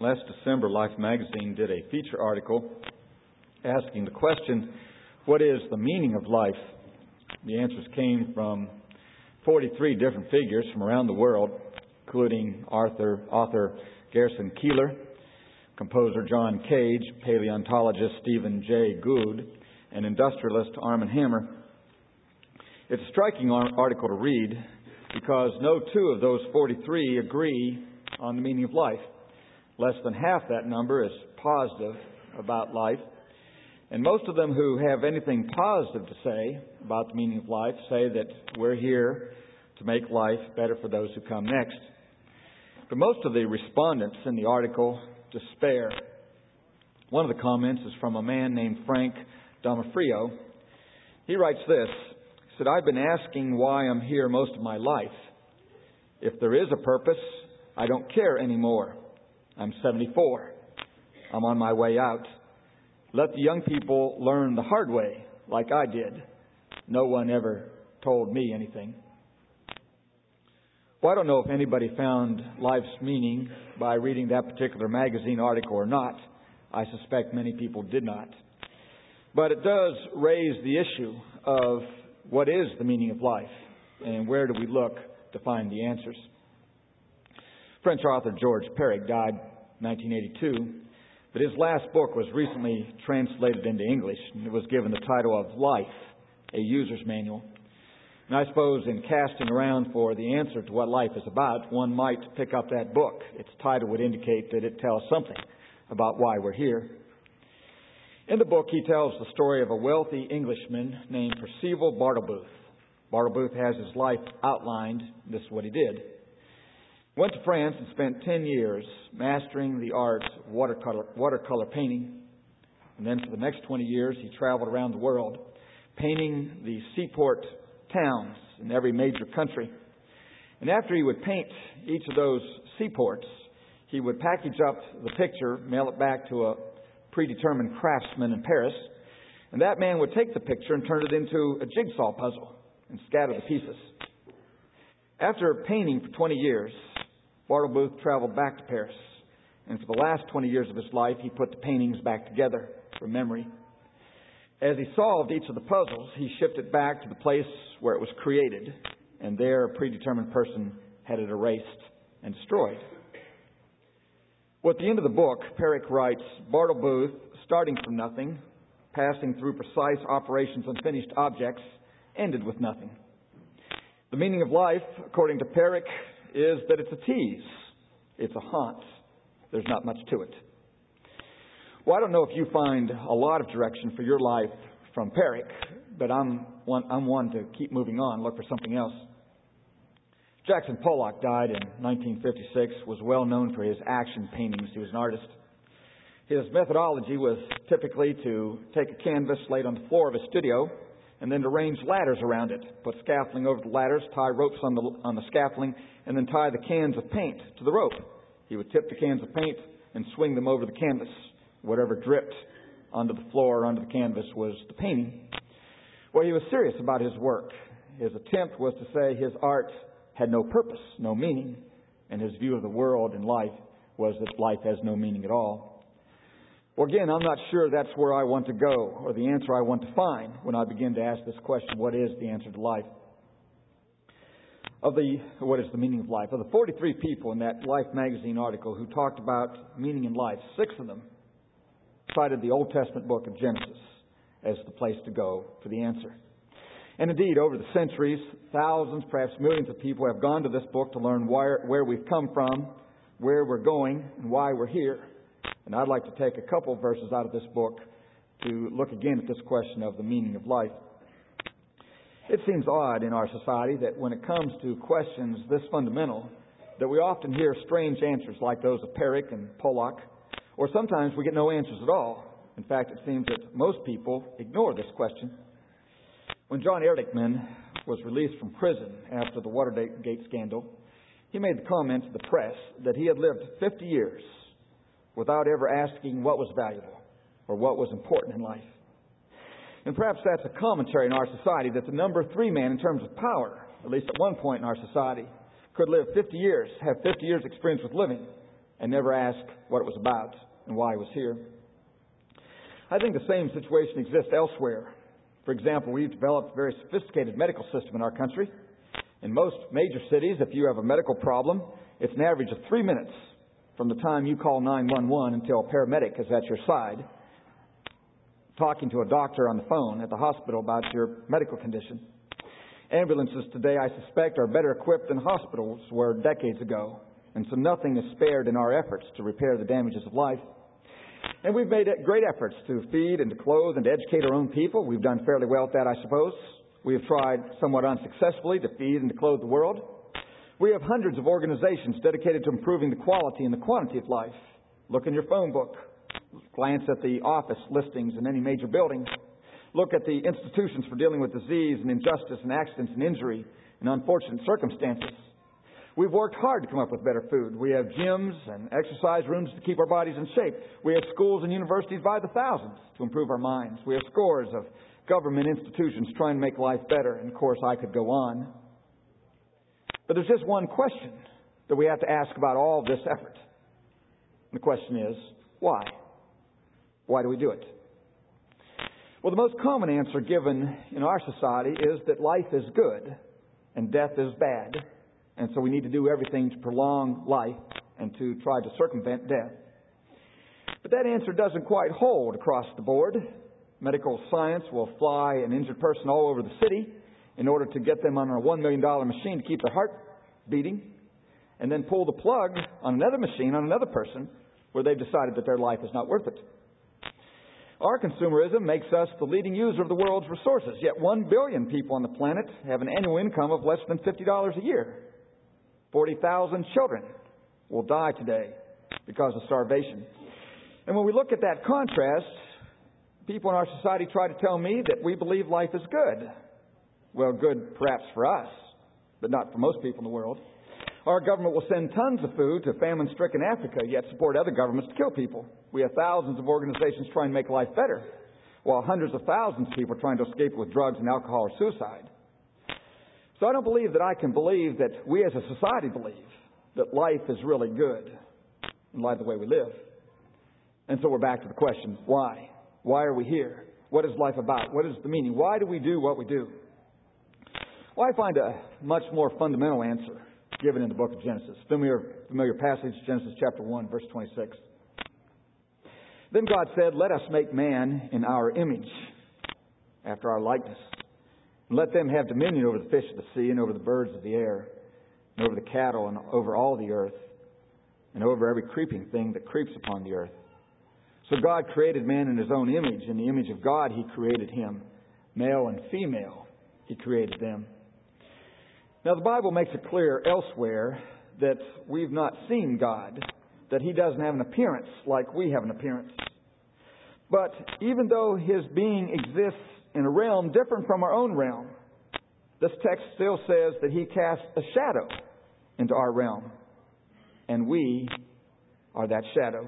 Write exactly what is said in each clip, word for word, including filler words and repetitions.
Last December, Life magazine did a feature article asking the question, what is the meaning of life? The answers came from forty-three different figures from around the world, including Arthur, author Garrison Keillor, composer John Cage, paleontologist Stephen Jay Gould, and industrialist Armand Hammer. It's a striking article to read because no two of those forty-three agree on the meaning of life. Less than half that number is positive about life. And most of them who have anything positive to say about the meaning of life say that we're here to make life better for those who come next. But most of the respondents in the article despair. One of the comments is from a man named Frank D'Onofrio. He writes this. He said, I've been asking why I'm here most of my life. If there is a purpose, I don't care anymore. I'm seventy-four. I'm on my way out. Let the young people learn the hard way, like I did. No one ever told me anything. Well, I don't know if anybody found life's meaning by reading that particular magazine article or not. I suspect many people did not. But it does raise the issue of what is the meaning of life and where do we look to find the answers. French author George Perec died in nineteen eighty-two, but his last book was recently translated into English, and it was given the title of Life, a User's Manual. And I suppose in casting around for the answer to what life is about, one might pick up that book. Its title would indicate that it tells something about why we're here. In the book, he tells the story of a wealthy Englishman named Percival Bartlebooth. Bartlebooth has his life outlined. This is what he did. Went to France and spent ten years mastering the art of watercolor, watercolor painting. And then for the next twenty years, he traveled around the world, painting the seaport towns in every major country. And after he would paint each of those seaports, he would package up the picture, mail it back to a predetermined craftsman in Paris, and that man would take the picture and turn it into a jigsaw puzzle and scatter the pieces. After painting for twenty years, Bartlebooth traveled back to Paris, and for the last twenty years of his life, he put the paintings back together from memory. As he solved each of the puzzles, he shipped it back to the place where it was created, and there a predetermined person had it erased and destroyed. Well, at the end of the book, Perec writes, Bartlebooth, starting from nothing, passing through precise operations on finished objects, ended with nothing. The meaning of life, according to Perec, is that it's a tease. It's a haunt. There's not much to it. Well, I don't know if you find a lot of direction for your life from Perec, but I'm one, I'm one to keep moving on, look for something else. Jackson Pollock died in nineteen fifty-six, was well known for his action paintings. He was an artist. His methodology was typically to take a canvas laid on the floor of his studio and then to arrange ladders around it, put scaffolding over the ladders, tie ropes on the, on the scaffolding, and then tie the cans of paint to the rope. He would tip the cans of paint and swing them over the canvas. Whatever dripped onto the floor or onto the canvas was the painting. Well, he was serious about his work. His attempt was to say his art had no purpose, no meaning, and his view of the world and life was that life has no meaning at all. Well, again, I'm not sure that's where I want to go or the answer I want to find when I begin to ask this question, what is the answer to life? Of the, what is the meaning of life? Of the forty-three people in that Life magazine article who talked about meaning in life, six of them cited the Old Testament book of Genesis as the place to go for the answer. And indeed, over the centuries, thousands, perhaps millions of people have gone to this book to learn where, where we've come from, where we're going, and why we're here. And I'd like to take a couple verses out of this book to look again at this question of the meaning of life. It seems odd in our society that when it comes to questions this fundamental, that we often hear strange answers like those of Perec and Pollock, or sometimes we get no answers at all. In fact, it seems that most people ignore this question. When John Ehrlichman was released from prison after the Watergate scandal, he made the comment to the press that he had lived fifty years without ever asking what was valuable or what was important in life. And perhaps that's a commentary in our society that the number three man in terms of power, at least at one point in our society, could live fifty years, have fifty years experience with living, and never ask what it was about and why it was here. I think the same situation exists elsewhere. For example, we've developed a very sophisticated medical system in our country. In most major cities, if you have a medical problem, it's an average of three minutes from the time you call nine one one until a paramedic is at your side, talking to a doctor on the phone at the hospital about your medical condition. Ambulances today, I suspect, are better equipped than hospitals were decades ago, and so nothing is spared in our efforts to repair the damages of life. And we've made great efforts to feed and to clothe and to educate our own people. We've done fairly well at that, I suppose. We have tried somewhat unsuccessfully to feed and to clothe the world. We have hundreds of organizations dedicated to improving the quality and the quantity of life. Look in your phone book. Glance at the office listings in any major building. Look at the institutions for dealing with disease and injustice and accidents and injury and unfortunate circumstances. We've worked hard to come up with better food. We have gyms and exercise rooms to keep our bodies in shape. We have schools and universities by the thousands to improve our minds. We have scores of government institutions trying to make life better. And of course, I could go on. But there's just one question that we have to ask about all of this effort. And the question is, why? Why do we do it? Well, the most common answer given in our society is that life is good and death is bad. And so we need to do everything to prolong life and to try to circumvent death. But that answer doesn't quite hold across the board. Medical science will fly an injured person all over the city in order to get them on a one million dollars machine to keep their heart beating, and then pull the plug on another machine on another person where they've decided that their life is not worth it. Our consumerism makes us the leading user of the world's resources, yet one billion people on the planet have an annual income of less than fifty dollars a year. forty thousand children will die today because of starvation. And when we look at that contrast, people in our society try to tell me that we believe life is good. Well, good perhaps for us, but not for most people in the world. Our government will send tons of food to famine-stricken Africa, yet support other governments to kill people. We have thousands of organizations trying to make life better, while hundreds of thousands of people are trying to escape with drugs and alcohol or suicide. So I don't believe that I can believe that we as a society believe that life is really good in light of the way we live. And so we're back to the question, why? Why are we here? What is life about? What is the meaning? Why do we do what we do? Well, I find a much more fundamental answer given in the book of Genesis. Familiar, familiar passage, Genesis chapter one, verse twenty-six. Then God said, "Let us make man in our image, after our likeness. And let them have dominion over the fish of the sea, and over the birds of the air, and over the cattle, and over all the earth, and over every creeping thing that creeps upon the earth." So God created man in His own image. In the image of God He created him. Male and female He created them. Now the Bible makes it clear elsewhere that we've not seen God, that He doesn't have an appearance like we have an appearance. But even though His being exists in a realm different from our own realm, this text still says that He casts a shadow into our realm. And we are that shadow.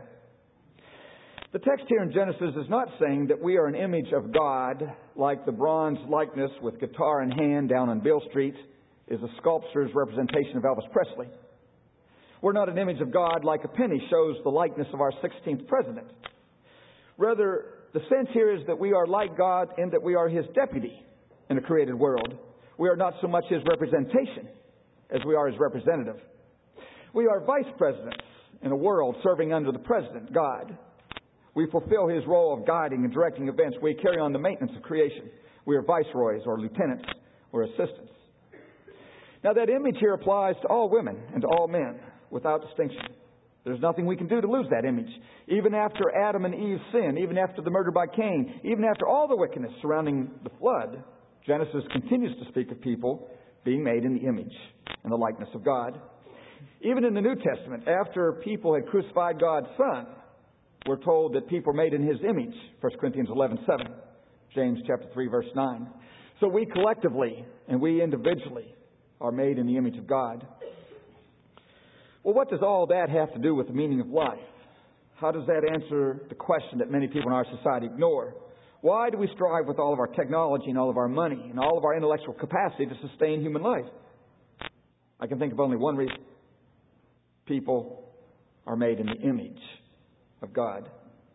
The text here in Genesis is not saying that we are an image of God like the bronze likeness with guitar in hand down on Beale Street is a sculptor's representation of Elvis Presley. We're not an image of God like a penny shows the likeness of our sixteenth president. Rather, the sense here is that we are like God in that we are His deputy in a created world. We are not so much His representation as we are His representative. We are vice presidents in a world serving under the president, God. We fulfill His role of guiding and directing events. We carry on the maintenance of creation. We are viceroys or lieutenants or assistants. Now that image here applies to all women and to all men without distinction. There's nothing we can do to lose that image. Even after Adam and Eve's sin, even after the murder by Cain, even after all the wickedness surrounding the flood, Genesis continues to speak of people being made in the image and the likeness of God. Even in the New Testament, after people had crucified God's Son, we're told that people are made in His image. First Corinthians eleven seven, James chapter three, verse nine. So we collectively and we individually are made in the image of God. Well, what does all that have to do with the meaning of life? How does that answer the question that many people in our society ignore? Why do we strive with all of our technology and all of our money and all of our intellectual capacity to sustain human life? I can think of only one reason. People are made in the image of God.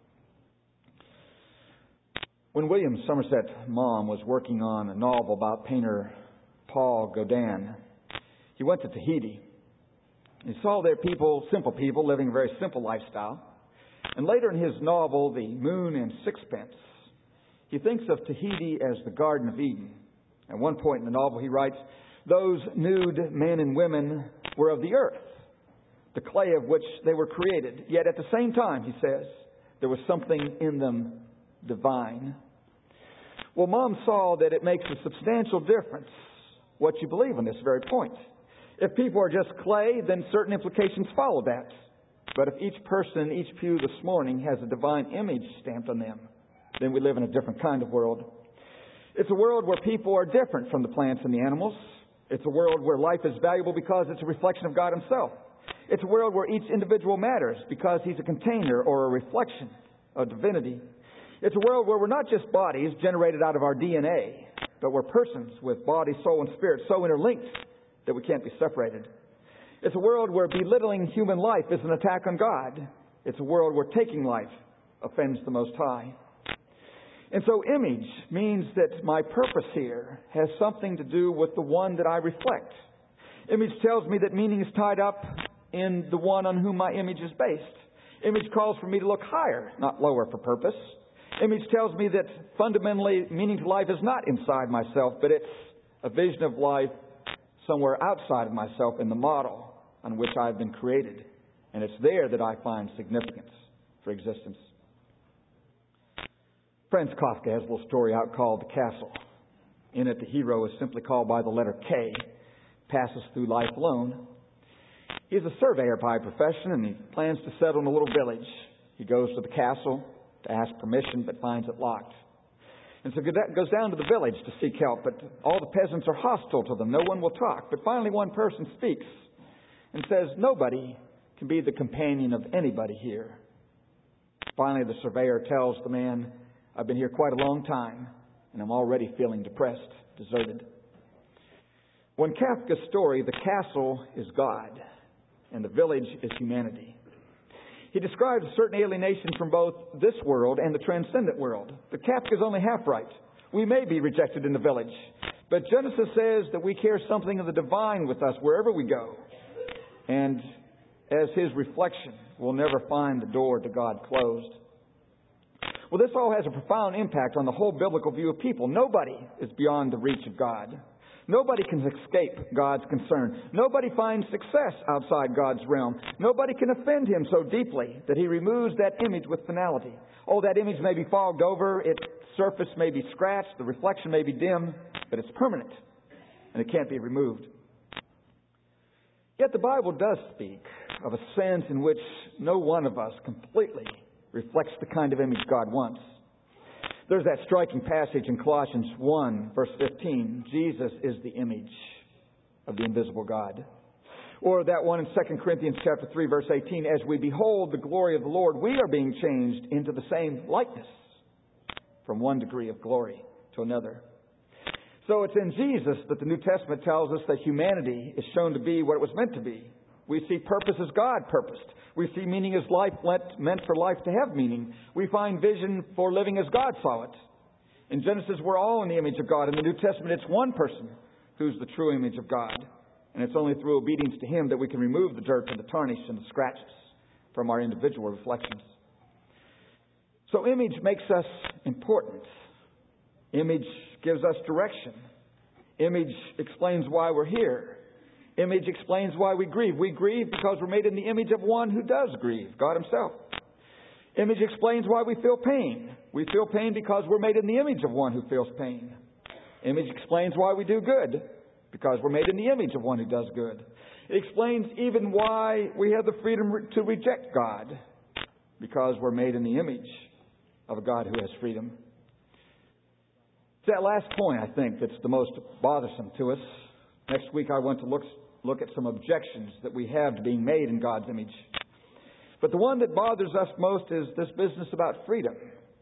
When William Somerset Maugham was working on a novel about painter Paul Gauguin, he went to Tahiti. He saw there people, simple people, living a very simple lifestyle. And later in his novel, The Moon and Sixpence, he thinks of Tahiti as the Garden of Eden. At one point in the novel, he writes, "Those nude men and women were of the earth, the clay of which they were created. Yet at the same time," he says, "there was something in them divine." Well, Maugham saw that it makes a substantial difference what you believe on this very point. If people are just clay, then certain implications follow that. But if each person in each pew this morning has a divine image stamped on them, then we live in a different kind of world. It's a world where people are different from the plants and the animals. It's a world where life is valuable because it's a reflection of God Himself. It's a world where each individual matters because he's a container or a reflection of divinity. It's a world where we're not just bodies generated out of our D N A, but we're persons with body, soul, and spirit so interlinked that we can't be separated. It's a world where belittling human life is an attack on God. It's a world where taking life offends the Most High. And so image means that my purpose here has something to do with the one that I reflect. Image tells me that meaning is tied up in the one on whom my image is based. Image calls for me to look higher, not lower for purpose. Image tells me that fundamentally meaning to life is not inside myself, but it's a vision of life somewhere outside of myself in the model on which I've been created. And it's there that I find significance for existence. Franz Kafka has a little story out called The Castle. In it, the hero is simply called by the letter K, passes through life alone. He's a surveyor by profession, and he plans to settle in a little village. He goes to the castle to ask permission, but finds it locked. And so goes down to the village to seek help, but all the peasants are hostile to them. No one will talk. But finally one person speaks and says, "Nobody can be the companion of anybody here." Finally the surveyor tells the man, "I've been here quite a long time, and I'm already feeling depressed, deserted." Well, in Kafka's story, the castle is God, and the village is humanity. He describes a certain alienation from both this world and the transcendent world. But Kafka's only half right. We may be rejected in the village, but Genesis says that we carry something of the divine with us wherever we go. And as His reflection, we'll never find the door to God closed. Well, this all has a profound impact on the whole biblical view of people. Nobody is beyond the reach of God. Nobody can escape God's concern. Nobody finds success outside God's realm. Nobody can offend Him so deeply that He removes that image with finality. Oh, that image may be fogged over, its surface may be scratched, the reflection may be dim, but it's permanent, and it can't be removed. Yet the Bible does speak of a sense in which no one of us completely reflects the kind of image God wants. There's that striking passage in Colossians one, verse fifteen. Jesus is the image of the invisible God. Or that one in Second Corinthians chapter three, verse eighteen. As we behold the glory of the Lord, we are being changed into the same likeness from one degree of glory to another. So it's in Jesus that the New Testament tells us that humanity is shown to be what it was meant to be. We see purpose as God purposed. We see meaning as life meant for life to have meaning. We find vision for living as God saw it. In Genesis, we're all in the image of God. In the New Testament, it's one person who's the true image of God. And it's only through obedience to Him that we can remove the dirt and the tarnish and the scratches from our individual reflections. So image makes us important. Image gives us direction. Image explains why we're here. Image explains why we grieve. We grieve because we're made in the image of one who does grieve, God Himself. Image explains why we feel pain. We feel pain because we're made in the image of one who feels pain. Image explains why we do good, because we're made in the image of one who does good. It explains even why we have the freedom to reject God, because we're made in the image of a God who has freedom. It's that last point, I think, that's the most bothersome to us. Next week I want to look look at some objections that we have to being made in God's image. But the one that bothers us most is this business about freedom.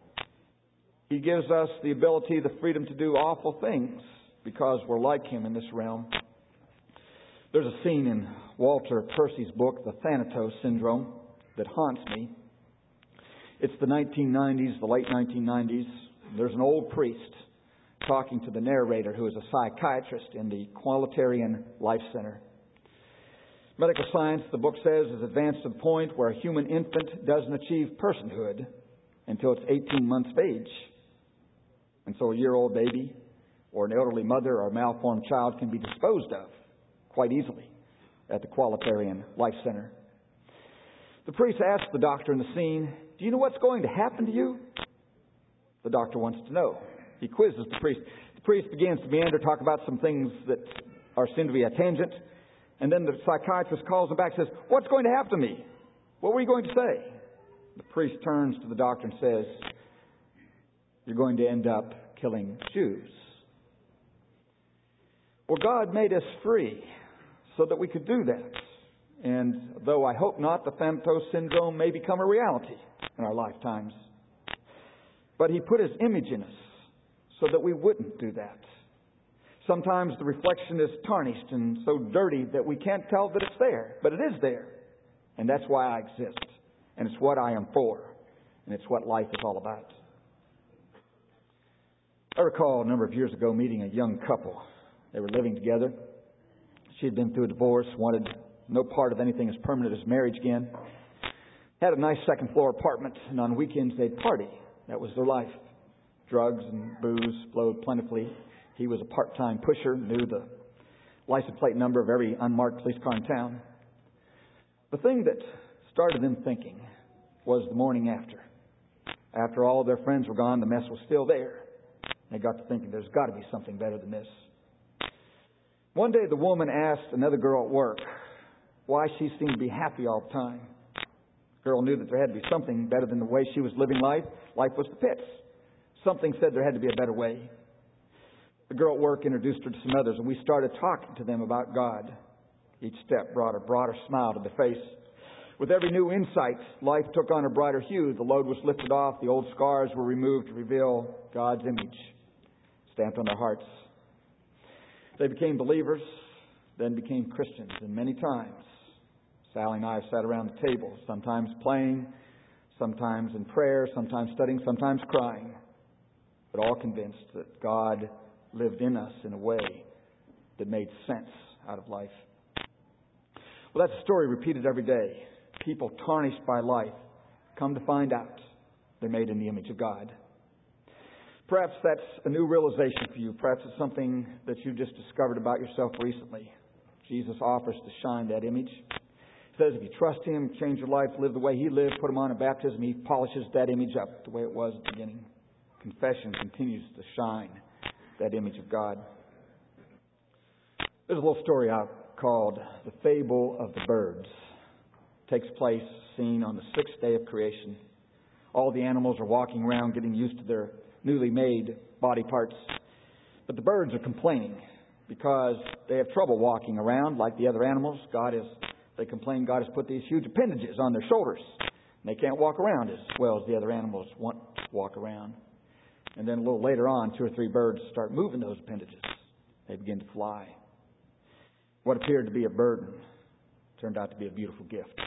He gives us the ability, the freedom to do awful things because we're like Him in this realm. There's a scene in Walter Percy's book, The Thanatos Syndrome, that haunts me. It's the nineteen nineties, the late nineteen nineties. There's an old priest talking to the narrator, who is a psychiatrist in the Qualitarian Life Center. Medical science, the book says, is advanced to the point where a human infant doesn't achieve personhood until it's eighteen months of age. And so a year-old baby or an elderly mother or a malformed child can be disposed of quite easily at the Qualitarian Life Center. The priest asks the doctor in the scene, "Do you know what's going to happen to you?" The doctor wants to know. He quizzes the priest. The priest begins to meander, talk about some things that are seen to be a tangent. And then the psychiatrist calls him back and says, "What's going to happen to me? What were you going to say?" The priest turns to the doctor and says, "You're going to end up killing Jews." Well, God made us free so that we could do that. And though I hope not, the Thanatos syndrome may become a reality in our lifetimes. But He put His image in us so that we wouldn't do that. Sometimes the reflection is tarnished and so dirty that we can't tell that it's there. But it is there. And that's why I exist. And it's what I am for. And it's what life is all about. I recall a number of years ago meeting a young couple. They were living together. She had been through a divorce, wanted no part of anything as permanent as marriage again. Had a nice second floor apartment, and on weekends they'd party. That was their life. Drugs and booze flowed plentifully. He was a part-time pusher, knew the license plate number of every unmarked police car in town. The thing that started them thinking was the morning after. After all their friends were gone, the mess was still there. They got to thinking, there's got to be something better than this. One day the woman asked another girl at work why she seemed to be happy all the time. The girl knew that there had to be something better than the way she was living life. Life was the pits. Something said there had to be a better way. The girl at work introduced her to some others, and we started talking to them about God. Each step brought a broader smile to their face. With every new insight, life took on a brighter hue. The load was lifted off. The old scars were removed to reveal God's image stamped on their hearts. They became believers, then became Christians. And many times, Sally and I have sat around the table, sometimes playing, sometimes in prayer, sometimes studying, sometimes crying, but all convinced that God lived in us in a way that made sense out of life. Well, that's a story repeated every day. People tarnished by life come to find out they're made in the image of God. Perhaps that's a new realization for you. Perhaps it's something that you just discovered about yourself recently. Jesus offers to shine that image. He says if you trust Him, change your life, live the way He lived, put Him on in baptism, He polishes that image up the way it was at the beginning. Confession continues to shine that image of God. There's a little story out called The Fable of the Birds. It takes place, seen on the sixth day of creation. All the animals are walking around getting used to their newly made body parts. But the birds are complaining because they have trouble walking around like the other animals. God is, they complain God has put these huge appendages on their shoulders. And they can't walk around as well as the other animals want to walk around. And then a little later on, two or three birds start moving those appendages. They begin to fly. What appeared to be a burden turned out to be a beautiful gift.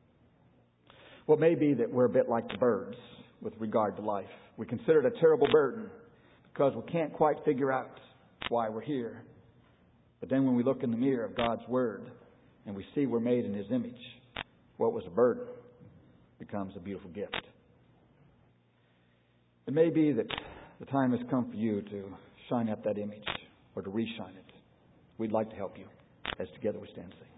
Well, it may be that we're a bit like the birds with regard to life. We consider it a terrible burden because we can't quite figure out why we're here. But then when we look in the mirror of God's Word and we see we're made in His image, what was a burden becomes a beautiful gift. It may be that the time has come for you to shine up that image or to re-shine it. We'd like to help you as together we stand and sing.